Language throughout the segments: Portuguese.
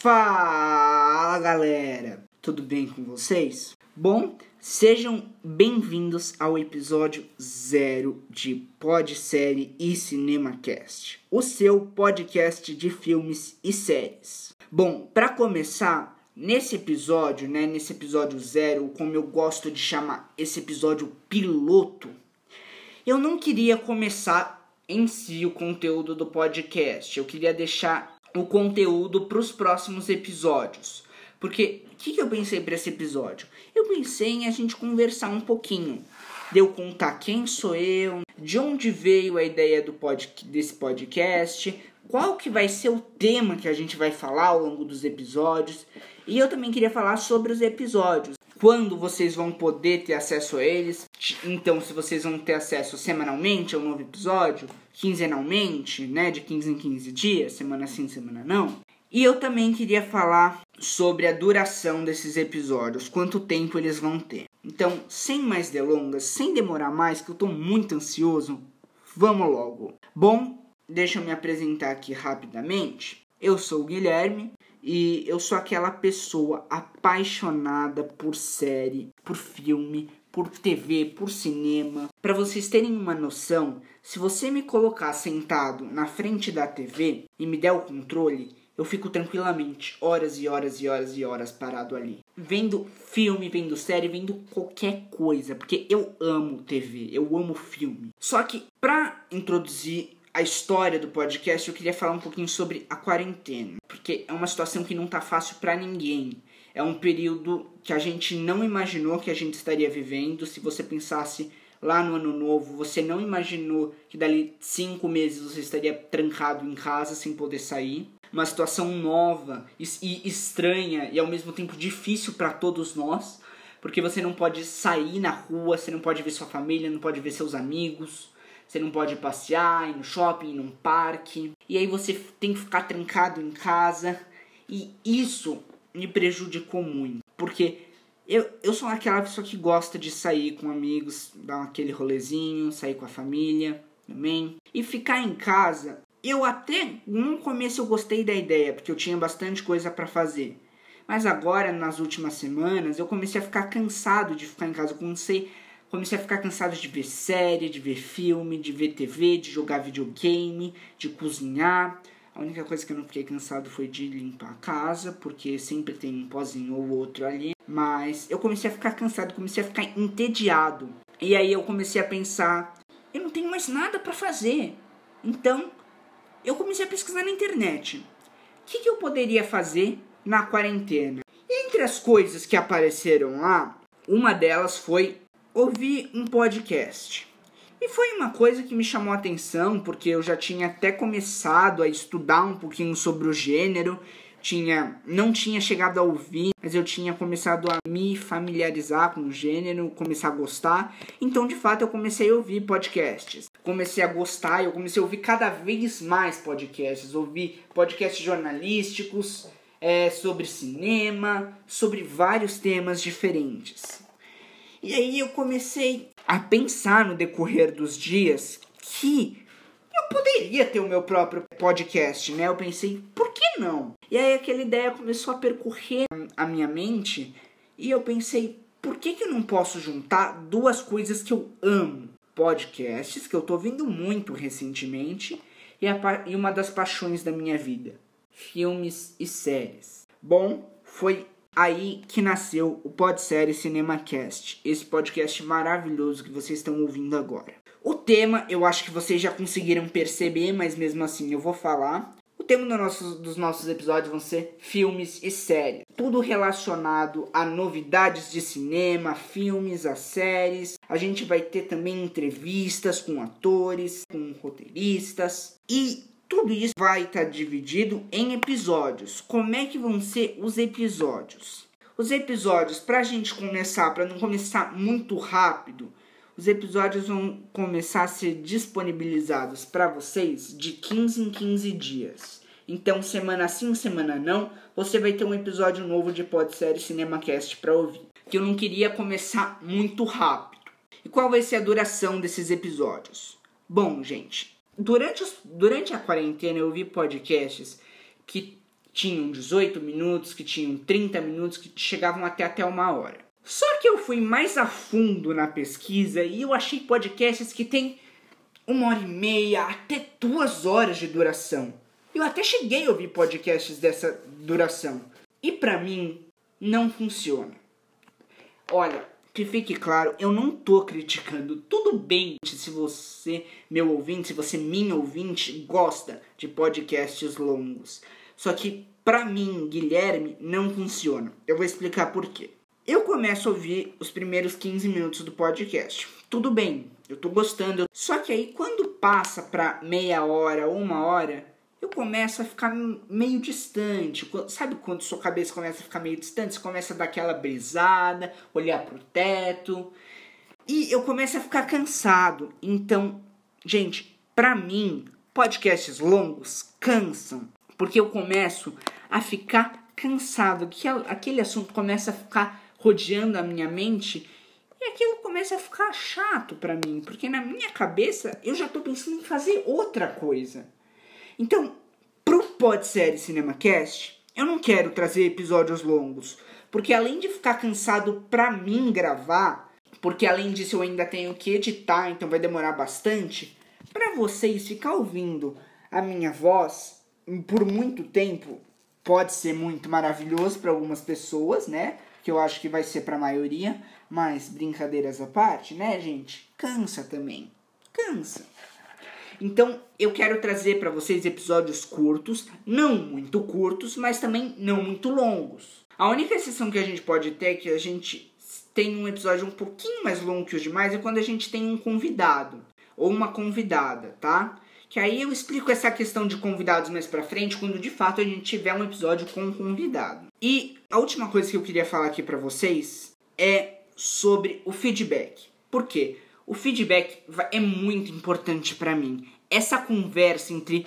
Fala galera, tudo bem com vocês? Bom, sejam bem-vindos ao episódio 0 de Podsérie e CinemaCast, o seu podcast de filmes e séries. Bom, para começar, nesse episódio 0, como eu gosto de chamar esse episódio piloto, eu não queria começar em si o conteúdo do podcast, eu queria deixar o conteúdo para os próximos episódios. Porque o que eu pensei para esse episódio? Eu pensei em a gente conversar um pouquinho. De eu contar quem sou eu, de onde veio a ideia desse podcast, qual que vai ser o tema que a gente vai falar ao longo dos episódios. E eu também queria falar sobre os episódios. Quando vocês vão poder ter acesso a eles. Então, se vocês vão ter acesso semanalmente ao novo episódio, quinzenalmente, de 15 em 15 dias, semana sim, semana não. E eu também queria falar sobre a duração desses episódios, quanto tempo eles vão ter. Então, sem mais delongas, sem demorar mais, que eu tô muito ansioso, vamos logo. Bom, deixa eu me apresentar aqui rapidamente. Eu sou o Guilherme. E eu sou aquela pessoa apaixonada por série, por filme, por TV, por cinema. Para vocês terem uma noção, se você me colocar sentado na frente da TV e me der o controle, eu fico tranquilamente horas e horas e horas e horas parado ali. Vendo filme, vendo série, vendo qualquer coisa. Porque eu amo TV, eu amo filme. Só que para introduzir a história do podcast, eu queria falar um pouquinho sobre a quarentena. Porque é uma situação que não tá fácil pra ninguém. É um período que a gente não imaginou que a gente estaria vivendo. Se você pensasse lá no ano novo, você não imaginou que dali 5 meses você estaria trancado em casa sem poder sair. Uma situação nova e estranha e ao mesmo tempo difícil pra todos nós. Porque você não pode sair na rua, você não pode ver sua família, não pode ver seus amigos. Você não pode passear, ir no shopping, ir num parque. E aí você tem que ficar trancado em casa. E isso me prejudicou muito. Porque eu sou aquela pessoa que gosta de sair com amigos, dar aquele rolezinho, sair com a família também. E ficar em casa, eu até no começo eu gostei da ideia, porque eu tinha bastante coisa pra fazer. Mas agora, nas últimas semanas, eu comecei a ficar cansado de ficar em casa. Eu comecei a ficar cansado de ver série, de ver filme, de ver TV, de jogar videogame, de cozinhar. A única coisa que eu não fiquei cansado foi de limpar a casa, porque sempre tem um pozinho ou outro ali. Mas eu comecei a ficar cansado, comecei a ficar entediado. E aí eu comecei a pensar, eu não tenho mais nada pra fazer. Então, eu comecei a pesquisar na internet. O que eu poderia fazer na quarentena? E entre as coisas que apareceram lá, uma delas foi ouvi um podcast. E foi uma coisa que me chamou a atenção, porque eu já tinha até começado a estudar um pouquinho sobre o gênero. Não tinha chegado a ouvir, mas eu tinha começado a me familiarizar com o gênero, começar a gostar. Então, de fato, eu comecei a ouvir podcasts. Comecei a gostar, eu comecei a ouvir cada vez mais podcasts. Ouvi podcasts jornalísticos, sobre cinema, sobre vários temas diferentes. E aí eu comecei a pensar no decorrer dos dias que eu poderia ter o meu próprio podcast, Eu pensei, por que não? E aí aquela ideia começou a percorrer a minha mente e eu pensei, por que eu não posso juntar duas coisas que eu amo? Podcasts, que eu tô ouvindo muito recentemente, e uma das paixões da minha vida, filmes e séries. Bom, foi aí que nasceu o Podsérie CinemaCast, esse podcast maravilhoso que vocês estão ouvindo agora. O tema, eu acho que vocês já conseguiram perceber, mas mesmo assim eu vou falar. O tema dos nossos episódios vão ser filmes e séries. Tudo relacionado a novidades de cinema, filmes, a séries. A gente vai ter também entrevistas com atores, com roteiristas e tudo isso vai estar dividido em episódios. Como é que vão ser os episódios? Os episódios, pra gente começar, pra não começar muito rápido, os episódios vão começar a ser disponibilizados pra vocês de 15 em 15 dias. Então, semana sim, semana não, você vai ter um episódio novo de Podsérie CinemaCast pra ouvir. Que eu não queria começar muito rápido. E qual vai ser a duração desses episódios? Bom, gente, durante a quarentena eu vi podcasts que tinham 18 minutos, que tinham 30 minutos, que chegavam até 1 hora. Só que eu fui mais a fundo na pesquisa e eu achei podcasts que tem 1h30 até 2 horas de duração. Eu até cheguei a ouvir podcasts dessa duração. E pra mim, não funciona. Olha, que fique claro, eu não tô criticando. Tudo bem se você, meu ouvinte, se você, minha ouvinte, gosta de podcasts longos. Só que pra mim, Guilherme, não funciona. Eu vou explicar por quê. Eu começo a ouvir os primeiros 15 minutos do podcast. Tudo bem, eu tô gostando. Só que aí, quando passa pra meia hora ou 1 hora, eu começo a ficar meio distante. Sabe quando sua cabeça começa a ficar meio distante? Você começa a dar aquela brisada, olhar pro teto. E eu começo a ficar cansado. Então, gente, pra mim, podcasts longos cansam. Porque eu começo a ficar cansado. Que aquele assunto começa a ficar rodeando a minha mente. E aquilo começa a ficar chato pra mim. Porque na minha cabeça, eu já tô pensando em fazer outra coisa. Então, pro Podsérie CinemaCast, eu não quero trazer episódios longos, porque além de ficar cansado pra mim gravar, porque além disso eu ainda tenho que editar, então vai demorar bastante, pra vocês ficar ouvindo a minha voz por muito tempo, pode ser muito maravilhoso pra algumas pessoas, né? Que eu acho que vai ser pra maioria, mas brincadeiras à parte, né, gente? Cansa também. Cansa. Então, eu quero trazer para vocês episódios curtos, não muito curtos, mas também não muito longos. A única exceção que a gente pode ter, que a gente tem um episódio um pouquinho mais longo que os demais, é quando a gente tem um convidado, ou uma convidada, tá? Que aí eu explico essa questão de convidados mais pra frente, quando de fato a gente tiver um episódio com um convidado. E a última coisa que eu queria falar aqui pra vocês é sobre o feedback. Por quê? O feedback é muito importante pra mim. Essa conversa entre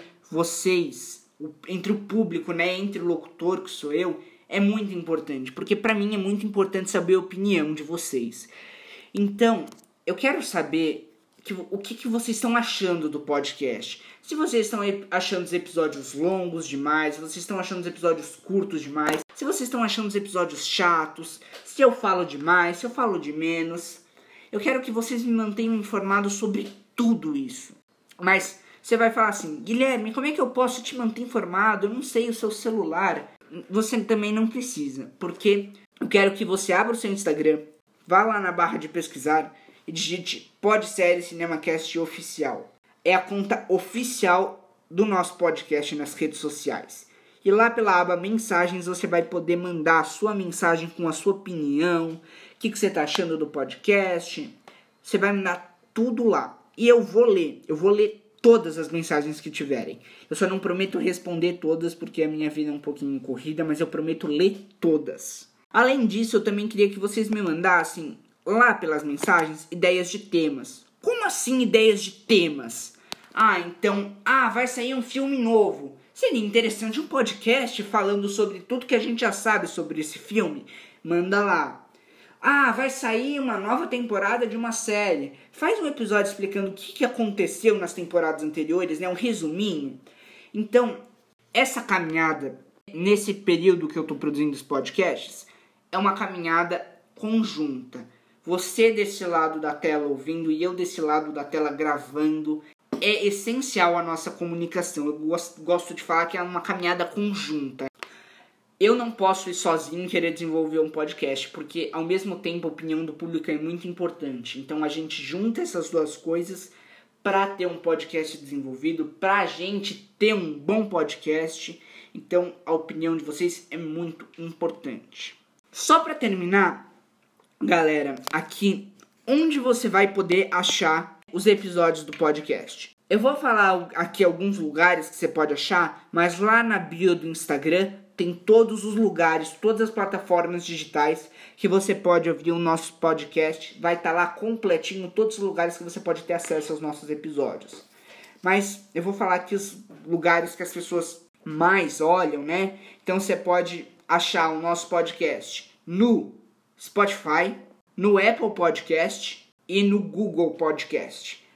vocês, entre o público, né, entre o locutor, que sou eu, é muito importante. Porque pra mim é muito importante saber a opinião de vocês. Então, eu quero saber o que vocês estão achando do podcast. Se vocês estão achando os episódios longos demais, se vocês estão achando os episódios curtos demais, se vocês estão achando os episódios chatos, se eu falo demais, se eu falo de menos. Eu quero que vocês me mantenham informados sobre tudo isso. Mas você vai falar assim, Guilherme, como é que eu posso te manter informado? Eu não sei o seu celular. Você também não precisa, porque eu quero que você abra o seu Instagram, vá lá na barra de pesquisar e digite Podsérie CinemaCast Oficial. É a conta oficial do nosso podcast nas redes sociais. E lá pela aba mensagens você vai poder mandar a sua mensagem com a sua opinião, o que você está achando do podcast. Você vai mandar tudo lá. E eu vou ler todas as mensagens que tiverem. Eu só não prometo responder todas porque a minha vida é um pouquinho corrida, mas eu prometo ler todas. Além disso, eu também queria que vocês me mandassem lá pelas mensagens ideias de temas. Como assim ideias de temas? Vai sair um filme novo. Seria interessante um podcast falando sobre tudo que a gente já sabe sobre esse filme. Manda lá. Vai sair uma nova temporada de uma série. Faz um episódio explicando o que aconteceu nas temporadas anteriores, né? Um resuminho. Então, essa caminhada, nesse período que eu estou produzindo os podcasts, é uma caminhada conjunta. Você desse lado da tela ouvindo e eu desse lado da tela gravando. É essencial a nossa comunicação. Eu gosto de falar que é uma caminhada conjunta. Eu não posso ir sozinho e querer desenvolver um podcast, porque ao mesmo tempo a opinião do público é muito importante. Então a gente junta essas duas coisas para ter um podcast desenvolvido, para a gente ter um bom podcast. Então a opinião de vocês é muito importante. Só para terminar, galera, aqui onde você vai poder achar os episódios do podcast. Eu vou falar aqui alguns lugares que você pode achar, mas lá na bio do Instagram tem todos os lugares, todas as plataformas digitais que você pode ouvir o nosso podcast. Vai estar lá completinho, todos os lugares que você pode ter acesso aos nossos episódios. Mas eu vou falar aqui os lugares que as pessoas mais olham, né? Então você pode achar o nosso podcast no Spotify, no Apple Podcast e no Google Podcast.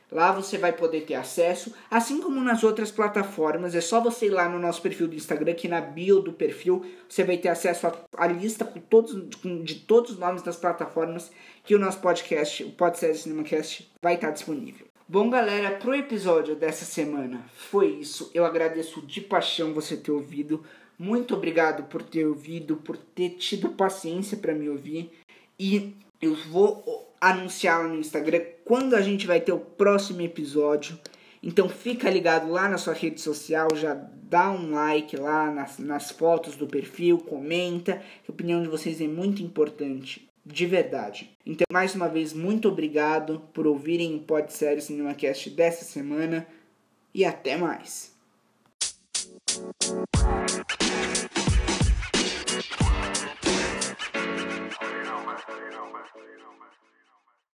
Lá você vai poder ter acesso, assim como nas outras plataformas. É só você ir lá no nosso perfil do Instagram, que na bio do perfil você vai ter acesso à lista de todos os nomes das plataformas que o nosso podcast, o Podsérie CinemaCast, vai estar disponível. Bom, galera, pro episódio dessa semana foi isso. Eu agradeço de paixão você ter ouvido. Muito obrigado por ter ouvido, por ter tido paciência para me ouvir. E eu vou anunciar no Instagram quando a gente vai ter o próximo episódio. Então fica ligado lá na sua rede social, já dá um like lá nas fotos do perfil, comenta. A opinião de vocês é muito importante, de verdade. Então, mais uma vez, muito obrigado por ouvirem o Podsérie CinemaCast dessa semana e até mais.